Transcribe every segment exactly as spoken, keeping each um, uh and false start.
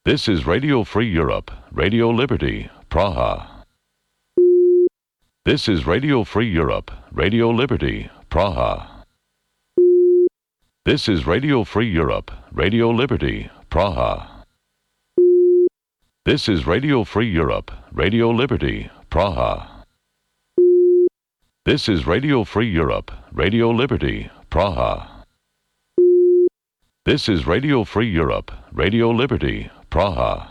This is Radio Free Europe, Radio Liberty, Praha. This is Radio Free Europe, Radio Liberty, Praha. This is Radio Free Europe, Radio Liberty, Praha. This is Radio Free Europe, Radio Liberty, Praha. This is Radio Free Europe, Radio Liberty, Praha. This is Radio Free Europe, Radio Liberty, Praha.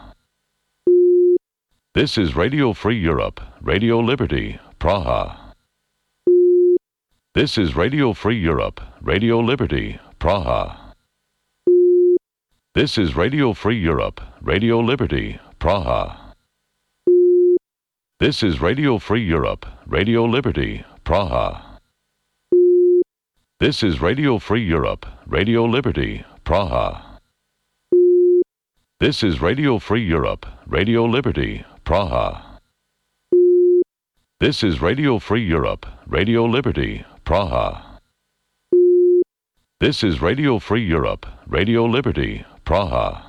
This is Radio Free Europe, Radio Liberty, Praha. This is Radio Free Europe, Radio Liberty, Praha. This is Radio Free Europe, Radio Liberty, Praha. This is Radio Free Europe, Radio Liberty, Praha. This is Radio Free Europe, Radio Liberty, Praha. This is Radio Free Europe, Radio Liberty, Praha. This is Radio Free Europe, Radio Liberty, Praha. This is Radio Free Europe, Radio Liberty, Praha.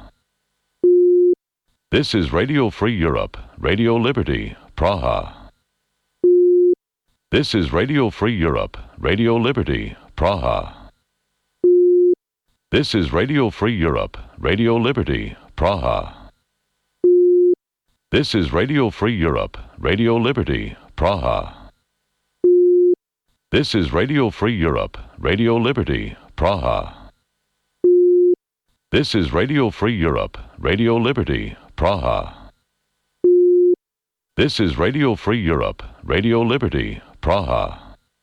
This is Radio Free Europe, Radio Liberty, Praha. This is Radio Free Europe, Radio Liberty, Praha. This is Radio Free Europe, Radio Liberty, Praha. This is Radio Free Europe, Radio Liberty, Praha. This is Radio Free Europe, Radio Liberty, Praha. This is Radio Free Europe, Radio Liberty, Praha. This is Radio Free Europe, Radio Liberty, Praha.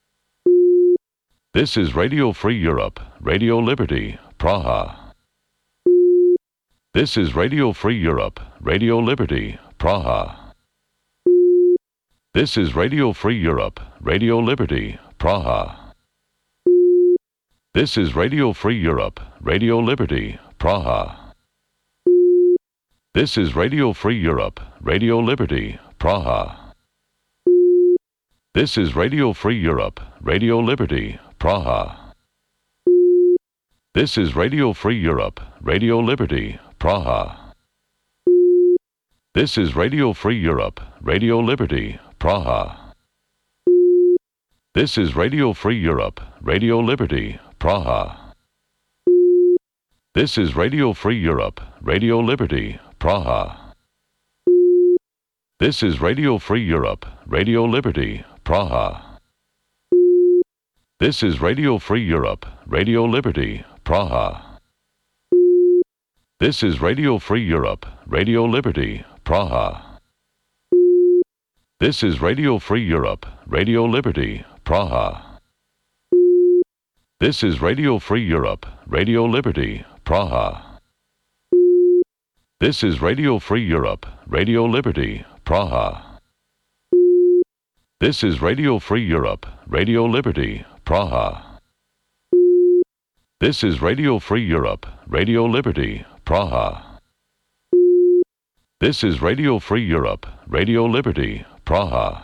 This is Radio Free Europe, Radio Liberty, Praha. This is Radio Free Europe, Radio Liberty, Praha. This is Radio Free Europe, Radio Liberty, Praha. This is Radio Free Europe, Radio Liberty, Praha. This is Radio Free Europe, Radio Liberty, Praha. This is Radio Free Europe, Radio Liberty, Praha. This is Radio Free Europe, Radio Liberty, Praha. This is Radio Free Europe, Radio Liberty, Praha. This is Radio Free Europe, Radio Liberty, Praha. This is Radio Free Europe, Radio Liberty, Praha. This is Radio Free Europe, Radio Liberty, Praha. This is Radio Free Europe, Radio Liberty, Praha. This is Radio Free Europe, Radio Liberty, Praha. This is Radio Free Europe, Radio Liberty, Praha. This is Radio Free Europe, Radio Liberty, Praha. This is Radio Free Europe, Radio Liberty, Praha. This is Radio Free Europe, Radio Liberty, Praha. This is Radio Free Europe, Radio Liberty, Praha. This is Radio Free Europe, Radio Liberty, Praha.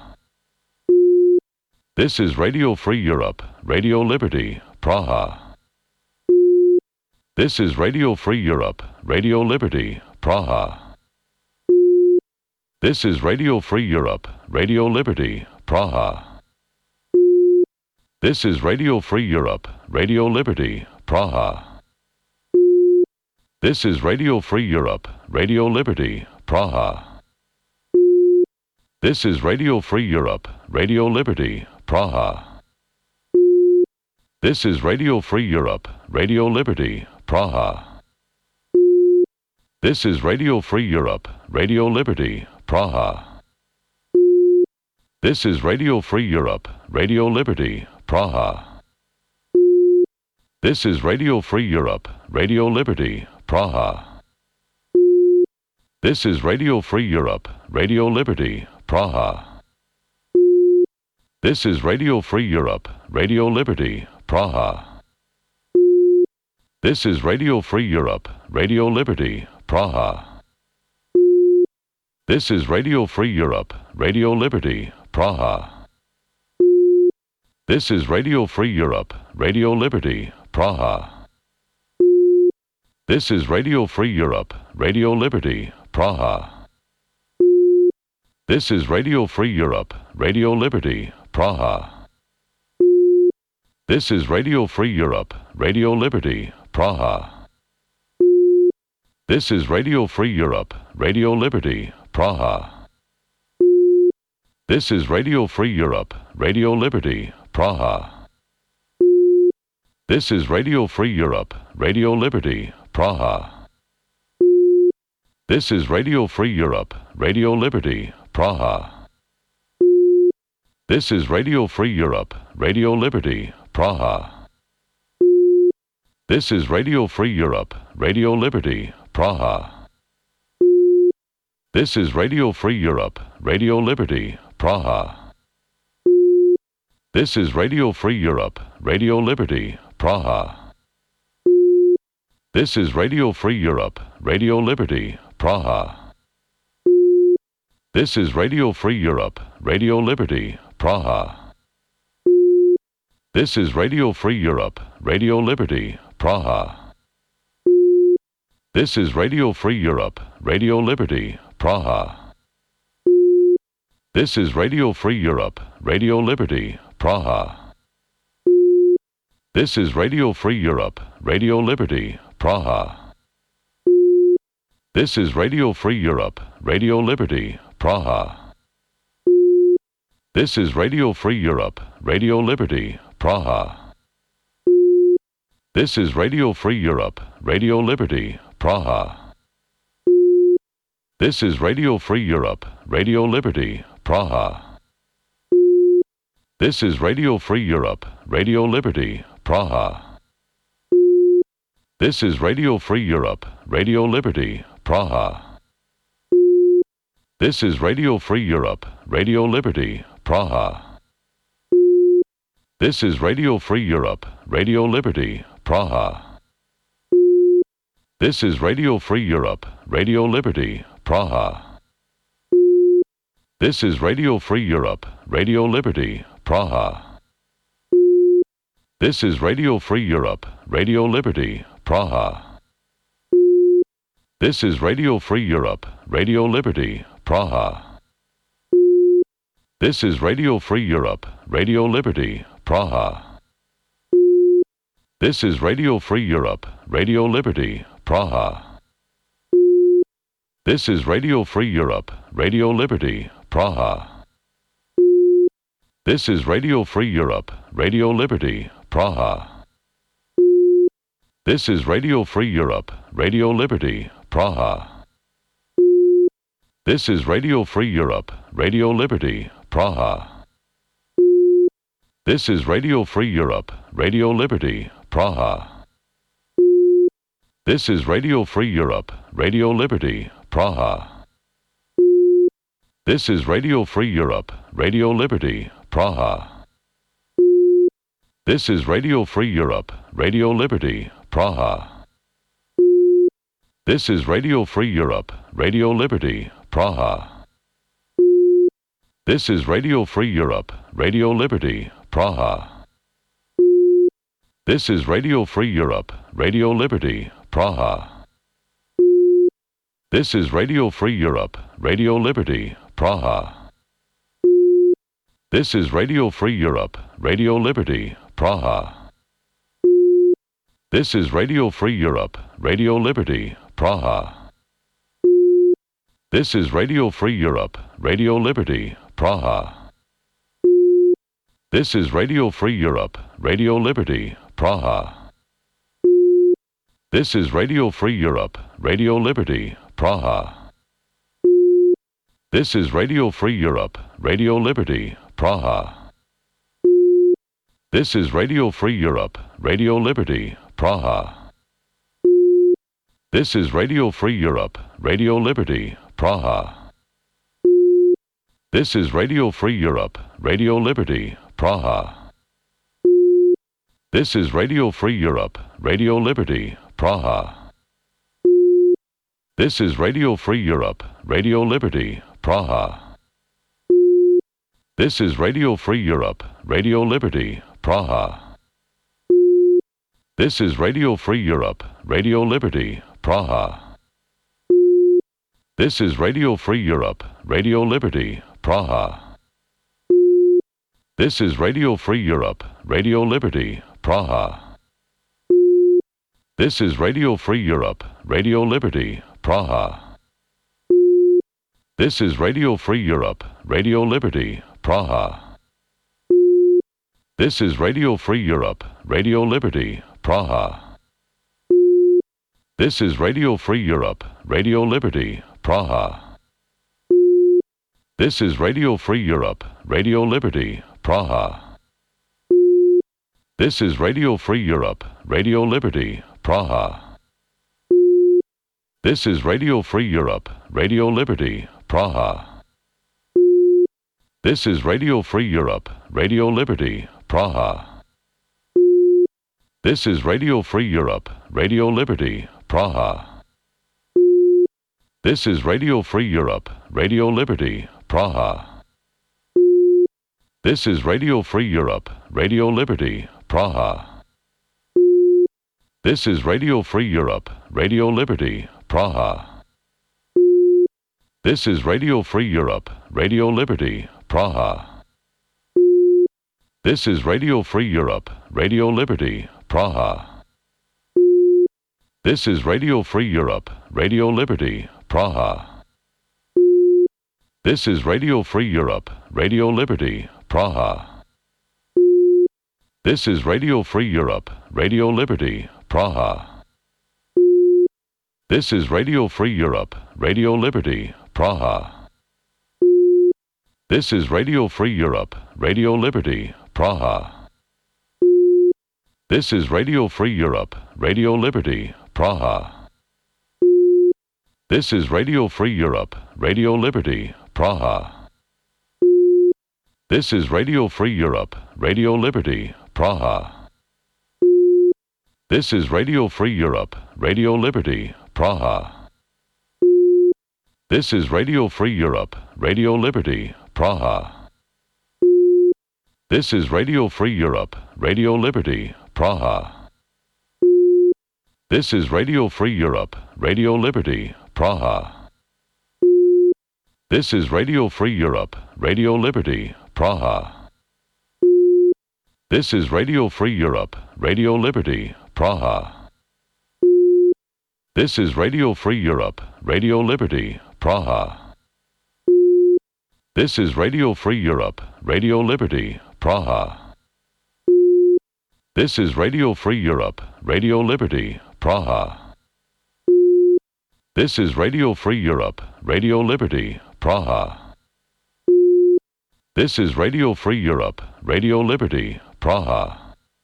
This is Radio Free Europe, Radio Liberty, Praha. This is Radio Free Europe, Radio Liberty, Praha. This is Radio Free Europe, Radio Liberty, Praha. This is Radio Free Europe, Radio Liberty, Praha. This is Radio Free Europe, Radio Liberty, Praha. This is Radio Free Europe, Radio Liberty, Praha. This is Radio Free Europe, Radio Liberty, Praha. This is Radio Free Europe, Radio Liberty, Praha. This is Radio Free Europe, Radio Liberty, Praha. This is Radio Free Europe, Radio Liberty, Praha. This is Radio Free Europe, Radio Liberty, Praha. This is Radio Free Europe, Radio Liberty, Praha. This is Radio Free Europe, Radio Liberty, Praha. This is Radio Free Europe, Radio Liberty, Praha. This is Radio Free Europe, Radio Liberty, Praha. This is Radio Free Europe, Radio Liberty, Praha. This is Radio Free Europe, Radio Liberty, Praha. This is Radio Free Europe, Radio Liberty, Praha. This is Radio Free Europe, Radio Liberty, Praha. This is Radio Free Europe, Radio Liberty, Praha. This is Radio Free Europe, Radio Liberty, Praha. This is Radio Free Europe, Radio Liberty, Praha. This is Radio Free Europe, Radio Liberty, Praha. This is Radio Free Europe, Radio Liberty, Praha. This is Radio Free Europe, Radio Liberty, Praha. This is Radio Free Europe, Radio Liberty, Praha. This is Radio Free Europe, Radio Liberty, Praha. This is Radio Free Europe, Radio Liberty, Praha. This is Radio Free Europe, Radio Liberty, Praha. This is Radio Free Europe, Radio Liberty, Praha. This is Radio Free Europe, Radio Liberty, Praha. This is Radio Free Europe, Radio Liberty, Praha. This is Radio Free Europe, Radio Liberty, Praha. This is Radio Free Europe, Radio Liberty, Praha. This is Radio Free Europe, Radio Liberty, Praha. This is Radio Free Europe, Radio Liberty, Praha. This is Radio Free Europe, Radio Liberty, Praha. This is Radio Free Europe, Radio Liberty, Praha. This is Radio Free Europe, Radio Liberty, Praha. This is Radio Free Europe, Radio Liberty, Praha. This is Radio Free Europe, Radio Liberty, Praha. This is Radio Free Europe, Radio Liberty, Praha. This is Radio Free Europe, Radio Liberty, Praha. This is Radio Free Europe, Radio Liberty, Praha. This is Radio Free Europe, Radio Liberty, Praha. This is Radio Free Europe, Radio Liberty, Praha. This is Radio Free Europe, Radio Liberty, Praha. This is Radio Free Europe, Radio Liberty, Praha. This is Radio Free Europe, Radio Liberty, Praha. This is Radio Free Europe, Radio Liberty, Praha. This is Radio Free Europe, Radio Liberty, Praha. This is Radio Free Europe, Radio Liberty, Praha. This is Radio Free Europe, Radio Liberty, Praha. This is Radio Free Europe, Radio Liberty, Praha. This is Radio Free Europe, Radio Liberty, Praha. This is Radio Free Europe, Radio Liberty, Praha. This is Radio Free Europe, Radio Liberty, Praha. This is Radio Free Europe, Radio Liberty, Praha. This is Radio Free Europe, Radio Liberty, Praha. This is Radio Free Europe, Radio Liberty, Praha. This is Radio Free Europe, Radio Liberty, Praha. This is Radio Free Europe, Radio Liberty, Praha. This is Radio Free Europe, Radio Liberty, Praha. This is Radio Free Europe, Radio Liberty, Praha. This is Radio Free Europe, Radio Liberty, Praha. This is Radio Free Europe, Radio Liberty, Praha. This is Radio Free Europe, Radio Liberty, Praha. This is Radio Free Europe, Radio Liberty, Praha. This is Radio Free Europe, Radio Liberty, Praha. This is Radio Free Europe, Radio Liberty, Praha. This is Radio Free Europe, Radio Liberty, Praha. This is Radio Free Europe, Radio Liberty, Praha. This is Radio Free Europe, Radio Liberty, Praha. This is Radio Free Europe, Radio Liberty, Praha. This is Radio Free Europe, Radio Liberty, Praha. This is Radio Free Europe, Radio Liberty, Praha. This is Radio Free Europe, Radio Liberty, Praha. This is Radio Free Europe, Radio Liberty, Praha. This is Radio Free Europe, Radio Liberty, Praha. This is Radio Free Europe, Radio Liberty, Praha. This is Radio Free Europe, Radio Liberty, Praha. This is Radio Free Europe, Radio Liberty, Praha. This is Radio Free Europe, Radio Liberty, Praha. This is Radio Free Europe, Radio Liberty, Praha. This is Radio Free Europe, Radio Liberty, Praha. This is Radio Free Europe, Radio Liberty, Praha. This is Radio Free Europe, Radio Liberty, Praha. This is Radio Free Europe, Radio Liberty, Praha. This is Radio Free Europe, Radio Liberty, Praha. This is Radio Free Europe, Radio Liberty, Praha. This is Radio Free Europe, Radio Liberty, Praha. This is Radio Free Europe, Radio Liberty, Praha. This is Radio Free Europe, Radio Liberty, Praha. This is Radio Free Europe, Radio Liberty, Praha. This is Radio Free Europe, Radio Liberty, Praha. This is Radio Free Europe, Radio Liberty, Praha. This is Radio Free Europe, Radio Liberty, Praha. This is Radio Free Europe, Radio Liberty, Praha. This is Radio Free Europe, Radio Liberty, Praha. This is Radio Free Europe, Radio Liberty, Praha. This is Radio Free Europe, Radio Liberty, Praha. This is Radio Free Europe, Radio Liberty, Praha. This is Radio Free Europe, Radio Liberty, Praha. This is Radio Free Europe, Radio Liberty, Praha. This is Radio Free Europe, Radio Liberty, Praha. This is Radio Free Europe, Radio Liberty, Praha.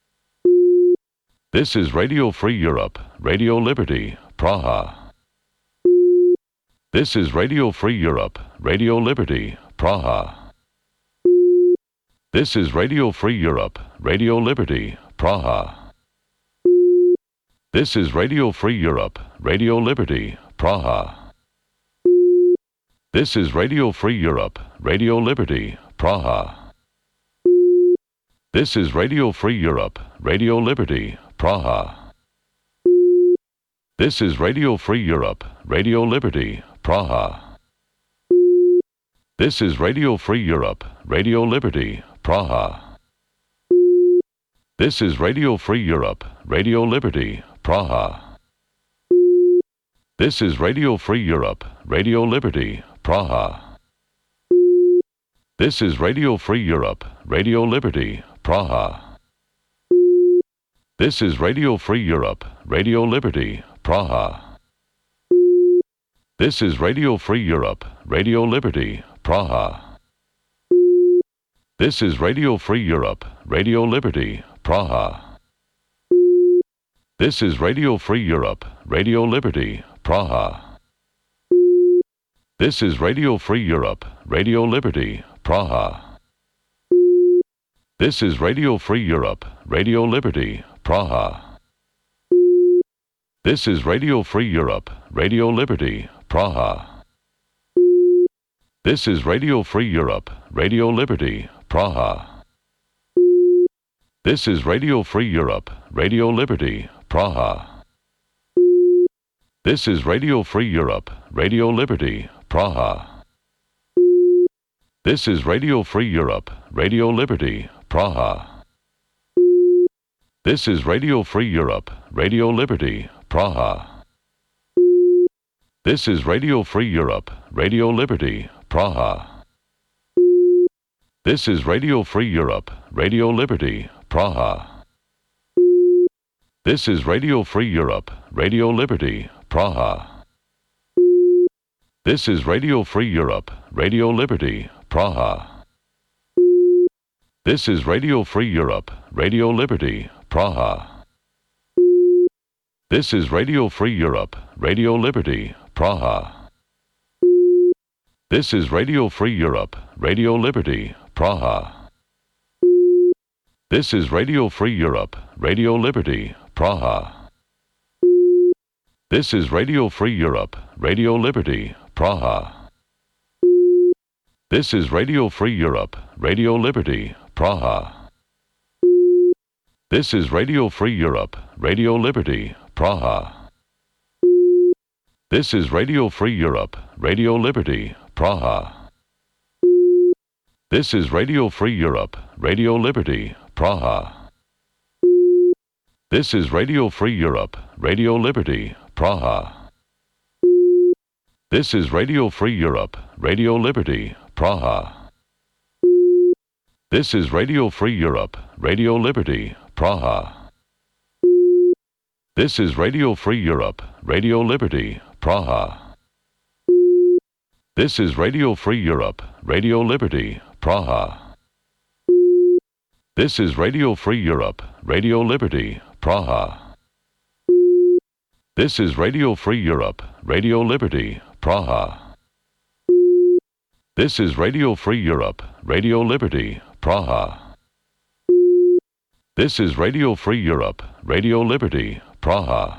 This is Radio Free Europe, Radio Liberty, Praha. This is Radio Free Europe, Radio Liberty, Praha. This is Radio Free Europe, Radio Liberty, Praha. This is Radio Free Europe, Radio Liberty, Praha. This is Radio Free Europe, Radio Liberty, Praha. This is Radio Free Europe, Radio Liberty, Praha. This is Radio Free Europe, Radio Liberty, Praha. This is Radio Free Europe, Radio Liberty, Praha. This is Radio Free Europe, Radio Liberty, Praha. This is Radio Free Europe, Radio Liberty, Praha. This is Radio Free Europe, Radio Liberty, Praha. This is Radio Free Europe, Radio Liberty, Praha. This is Radio Free Europe, Radio Liberty, Praha. This is Radio Free Europe, Radio Liberty, Praha. This is Radio Free Europe, Radio Liberty, Praha. This is Radio Free Europe, Radio Liberty, Praha. This is Radio Free Europe, Radio Liberty, Praha. This is Radio Free Europe, Radio Liberty, Praha. This is Radio Free Europe, Radio Liberty, Praha. This is Radio Free Europe, Radio Liberty, Praha. This is Radio Free Europe, Radio Liberty, Praha. This is Radio Free Europe, Radio Liberty, Praha. This is Radio Free Europe, Radio Liberty, Praha. This is Radio Free Europe, Radio Liberty, Praha. This is Radio Free Europe, Radio Liberty, Praha. This is Radio Free Europe, Radio Liberty, Praha. This is Radio Free Europe, Radio Liberty, Praha. This is Radio Free Europe, Radio Liberty, Praha. This is Radio Free Europe, Radio Liberty, Praha. This is Radio Free Europe, Radio Liberty, Praha. This is Radio Free Europe, Radio Liberty, Praha. This is Radio Free Europe, Radio Liberty, Praha. This is Radio Free Europe, Radio Liberty, Praha. This is Radio Free Europe, Radio Liberty, Praha. This is Radio Free Europe, Radio Liberty, Praha. This is Radio Free Europe, Radio Liberty, Praha. This is Radio Free Europe, Radio Liberty, Praha. This is Radio Free Europe, Radio Liberty, Praha. This is Radio Free Europe, Radio Liberty, Praha. This is Radio Free Europe, Radio Liberty, Praha. This is Radio Free Europe, Radio Liberty, Praha. This is Radio Free Europe, Radio Liberty, Praha. This is Radio Free Europe, Radio Liberty, Praha. This is Radio Free Europe, Radio Liberty, Praha. This is Radio Free Europe, Radio Liberty, Praha.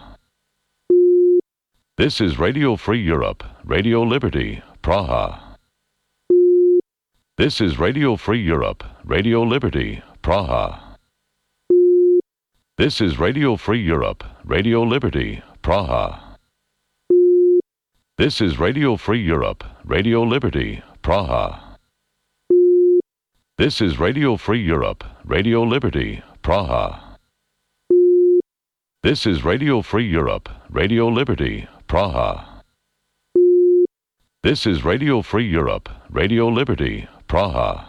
This is Radio Free Europe, Radio Liberty, Praha. This is Radio Free Europe, Radio Liberty, Praha. This is Radio Free Europe, Radio Liberty, Praha. This is Radio Free Europe, Radio Liberty, Praha. This is Radio Free Europe, Radio Liberty, Praha. This is Radio Free Europe, Radio Liberty, Praha. This is Radio Free Europe, Radio Liberty, Praha.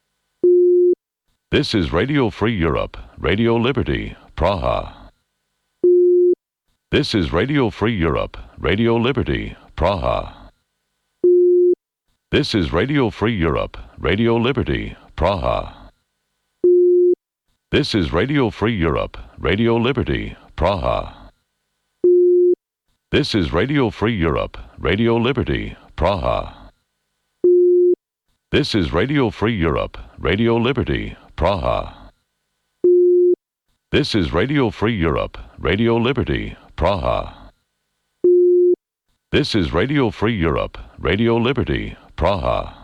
This is Radio Free Europe, Radio Liberty, Praha. This is Radio Free Europe, Radio Liberty, Praha. This is Radio Free Europe, Radio Liberty, Praha. This is Radio Free Europe, Radio Liberty, Praha. This is Radio Free Europe, Radio Liberty, Praha. This is Radio Free Europe, Radio Liberty, Praha. This is Radio Free Europe, Radio Liberty, Praha. This is Radio Free Europe, Radio Liberty, Praha.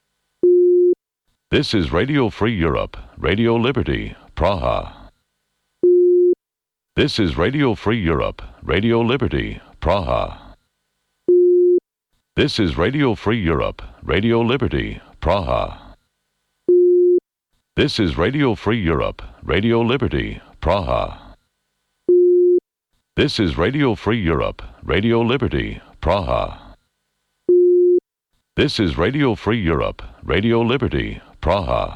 This is Radio Free Europe, Radio Liberty, Praha. This is Radio Free Europe, Radio Liberty, Praha. This is Radio Free Europe, Radio Liberty, Praha. This is Radio Free Europe, Radio Liberty, Praha. This is Radio Free Europe, Radio Liberty, Praha. This is Radio Free Europe, Radio Liberty, Praha.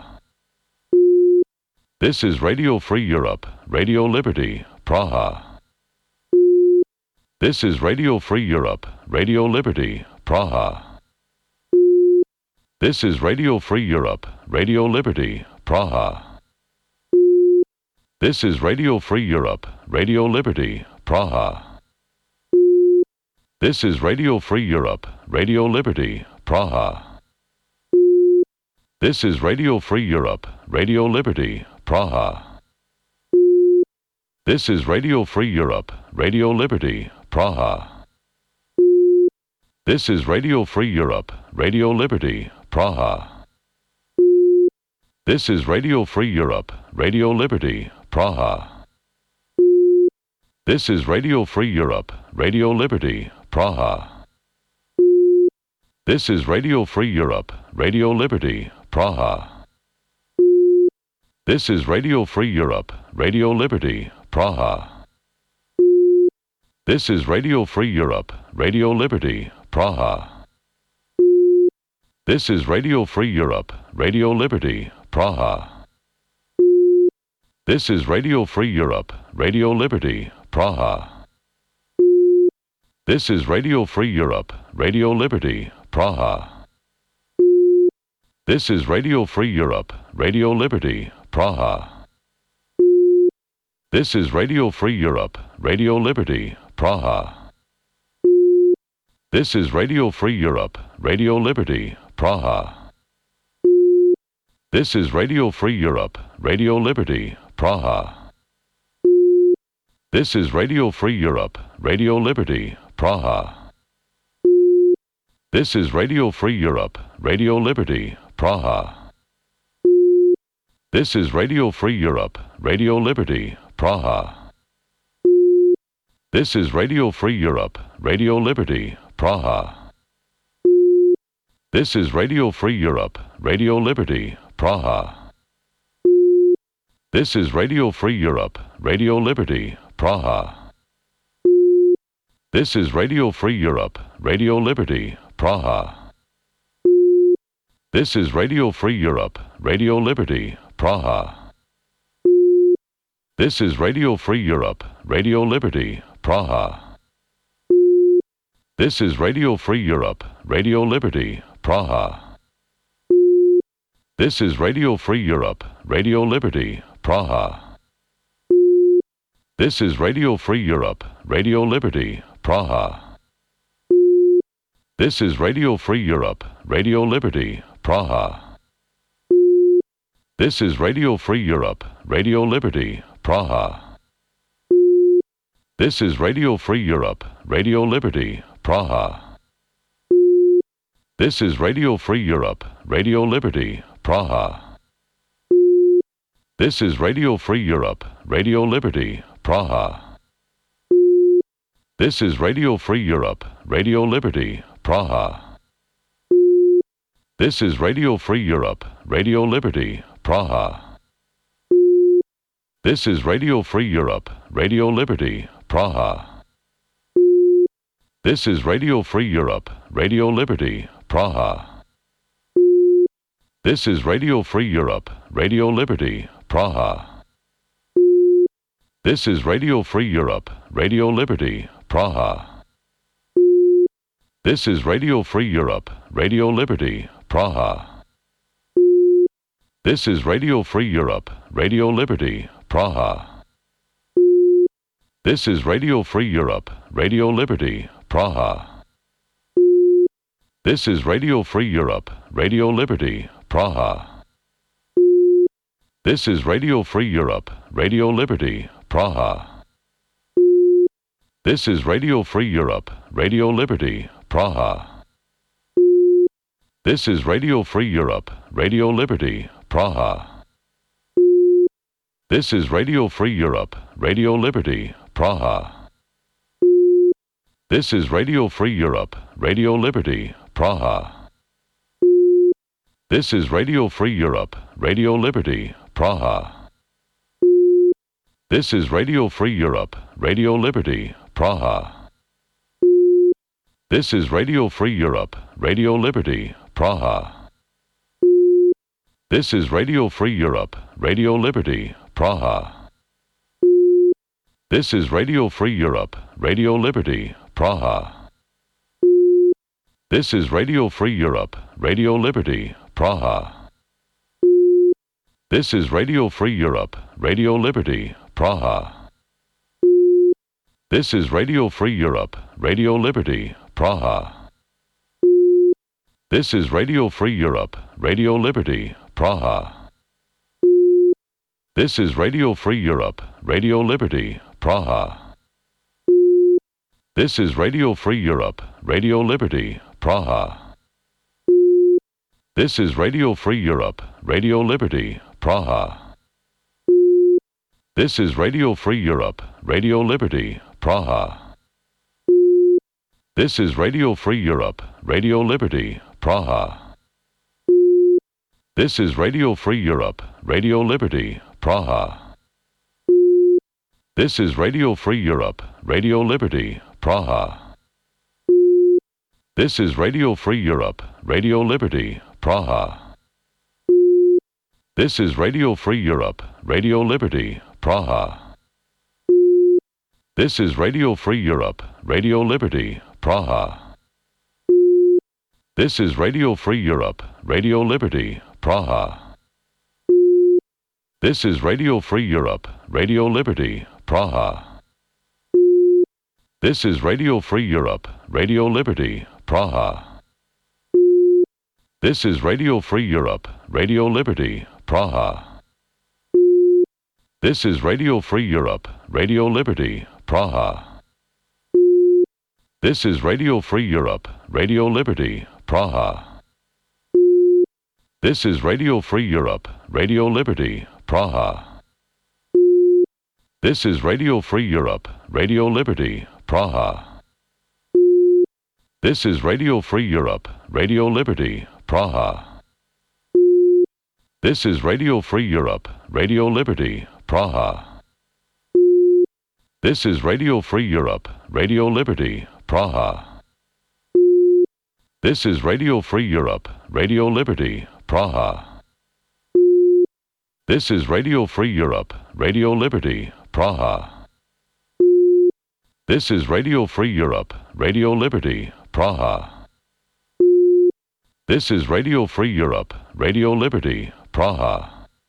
This is Radio Free Europe, Radio Liberty, Praha. This is Radio Free Europe, Radio Liberty, Praha. This is Radio Free Europe, Radio Liberty, Praha. This is Radio Free Europe, Radio Liberty, Praha. This is Radio Free Europe, Radio Liberty, Praha. This is Radio Free Europe, Radio Liberty, Praha. This is Radio Free Europe, Radio Liberty, Praha. This is Radio Free Europe, Radio Liberty, Praha. This is Radio Free Europe, Radio Liberty, Praha. This is Radio Free Europe, Radio Liberty, Praha. This is Radio Free Europe, Radio Liberty, Praha. This is Radio Free Europe, Radio Liberty, Praha. This is Radio Free Europe, Radio Liberty, Praha. This is Radio Free Europe, Radio Liberty, Praha. This is Radio Free Europe, Radio Liberty, Praha. This is Radio Free Europe, Radio Liberty, Praha. This is Radio Free Europe, Radio Liberty, Praha. This is Radio Free Europe, Radio Liberty, Praha. This is Radio Free Europe, Radio Liberty, Praha. This is Radio Free Europe, Radio Liberty, Praha. This is Radio Free Europe, Radio Liberty, Praha. This is Radio Free Europe, Radio Liberty, Praha. This is Radio Free Europe, Radio Liberty, Praha. This is Radio Free Europe, Radio Liberty, Praha. This is Radio Free Europe, Radio Liberty, Praha. This is Radio Free Europe, Radio Liberty, Praha. This is Radio Free Europe, Radio Liberty, Praha. This is Radio Free Europe, Radio Liberty, Praha. This is Radio Free Europe, Radio Liberty, Praha. This is Radio Free Europe, Radio Liberty, Praha. This is Radio Free Europe, Radio Liberty, Praha. This is Radio Free Europe, Radio Liberty, Praha. This is Radio Free Europe, Radio Liberty, Praha. This is Radio Free Europe, Radio Liberty, Praha. This is Radio Free Europe, Radio Liberty, Praha. This is Radio Free Europe, Radio Liberty, Praha. This is Radio Free Europe, Radio Liberty, Praha. This is Radio Free Europe, Radio Liberty, Praha. This is Radio Free Europe, Radio Liberty, Praha. This is Radio Free Europe, Radio Liberty, Praha. This is Radio Free Europe, Radio Liberty, Praha. This is Radio Free Europe, Radio Liberty, Praha. This is Radio Free Europe, Radio Liberty, Praha. This is Radio Free Europe, Radio Liberty, Praha. This is Radio Free Europe, Radio Liberty, Praha. This is Radio Free Europe, Radio Liberty, Praha. This is Radio Free Europe, Radio Liberty, Praha. This is Radio Free Europe, Radio Liberty, Praha. This is Radio Free Europe, Radio Liberty, Praha. This is Radio Free Europe, Radio Liberty, Praha. This is Radio Free Europe, Radio Liberty, Praha. This is Radio Free Europe, Radio Liberty, Praha. This is Radio Free Europe, Radio Liberty, Praha. This is Radio Free Europe, Radio Liberty, Praha. This is Radio Free Europe, Radio Liberty, Praha. This is Radio Free Europe, Radio Liberty, Praha. This is Radio Free Europe, Radio Liberty, Praha. This is Radio Free Europe, Radio Liberty, Praha. This is Radio Free Europe, Radio Liberty, Praha. This is Radio Free Europe, Radio Liberty, Praha. This is Radio Free Europe, Radio Liberty, Praha. This is Radio Free Europe, Radio Liberty, Praha. This is Radio Free Europe, Radio Liberty, Praha. This is Radio Free Europe, Radio Liberty, Praha. This is Radio Free Europe, Radio Liberty, Praha. This is Radio Free Europe, Radio Liberty, Praha. This is Radio Free Europe, Radio Liberty, Praha. This is Radio Free Europe, Radio Liberty, Praha. This is Radio Free Europe, Radio Liberty, Praha. This is Radio Free Europe, Radio Liberty, Praha. This is Radio Free Europe, Radio Liberty, Praha. This is Radio Free Europe, Radio Liberty, Praha. This is Radio Free Europe, Radio Liberty, Praha. This is Radio Free Europe, Radio Liberty, Praha. This is Radio Free Europe, Radio Liberty, Praha. This is Radio Free Europe, Radio Liberty, Praha. This is Radio Free Europe, Radio Liberty, Praha. This is Radio Free Europe, Radio Liberty, Praha. This is Radio Free Europe, Radio Liberty, Praha. This is Radio Free Europe, Radio Liberty, Praha. This is Radio Free Europe, Radio Liberty, Praha. This is Radio Free Europe, Radio Liberty, Praha. This is Radio Free Europe, Radio Liberty, Praha. This is Radio Free Europe, Radio Liberty, Praha. This is Radio Free Europe, Radio Liberty, Praha. This is Radio Free Europe, Radio Liberty, Praha.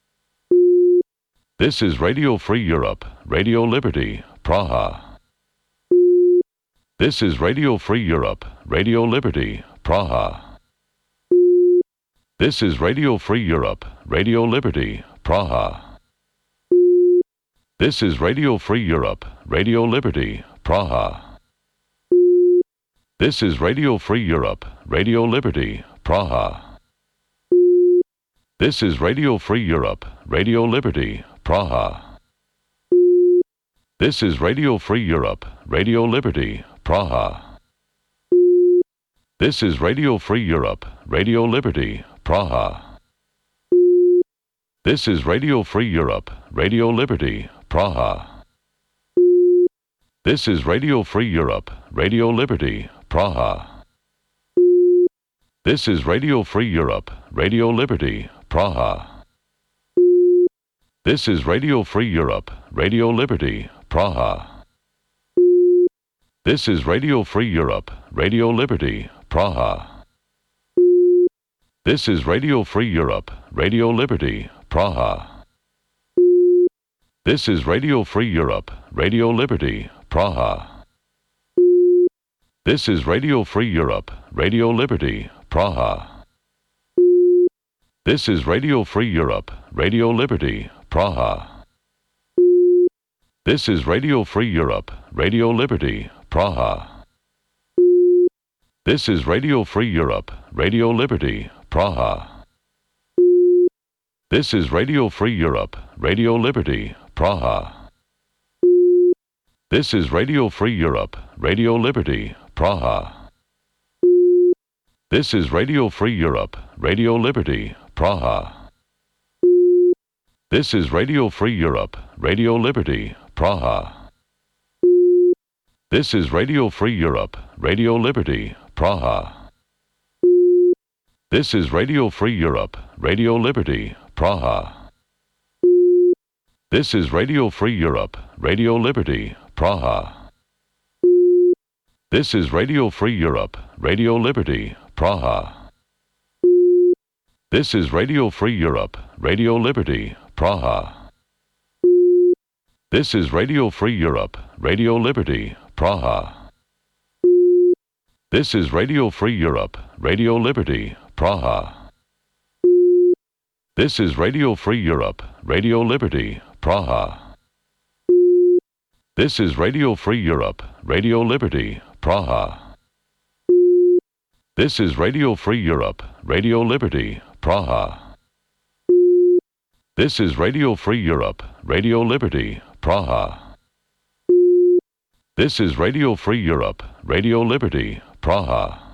This is Radio Free Europe, Radio Liberty, Praha. This is Radio Free Europe, Radio Liberty, Praha. This is Radio Free Europe, Radio Liberty, Praha. This is Radio Free Europe, Radio Liberty, Praha. This is Radio Free Europe, Radio Liberty, Praha. This is Radio Free Europe, Radio Liberty, Praha. This is Radio Free Europe, Radio Liberty, Praha. This is Radio Free Europe, Radio Liberty, Praha. This is Radio Free Europe, Radio Liberty, Praha. This is Radio Free Europe, Radio Liberty, Praha. This is Radio Free Europe, Radio Liberty, Praha. This is Radio Free Europe, Radio Liberty, Praha. This is Radio Free Europe, Radio Liberty, Praha. This is Radio Free Europe, Radio Liberty, Praha. This is Radio Free Europe, Radio Liberty, Praha. This is Radio Free Europe, Radio Liberty, Praha. This is Radio Free Europe, Radio Liberty, Praha. This is Radio Free Europe, Radio Liberty, Praha. This is Radio Free Europe, Radio Liberty, Praha. This is Radio Free Europe, Radio Liberty, Praha. This is Radio Free Europe, Radio Liberty, Praha. This is Radio Free Europe, Radio Liberty, Praha. This is Radio Free Europe, Radio Liberty, Praha. This is Radio Free Europe, Radio Liberty, Praha. This is Radio Free Europe, Radio Liberty, Praha. This is Radio Free Europe, Radio Liberty, Praha. This is Radio Free Europe, Radio Liberty, Praha. This is Radio Free Europe, Radio Liberty, Praha. This is Radio Free Europe, Radio Liberty, Praha. This is Radio Free Europe, Radio Liberty, Praha. This is Radio Free Europe, Radio Liberty, Praha. This is Radio Free Europe, Radio Liberty, Praha. This is Radio Free Europe, Radio Liberty, Praha. This is Radio Free Europe, Radio Liberty, Praha. This is Radio Free Europe, Radio Liberty, Praha.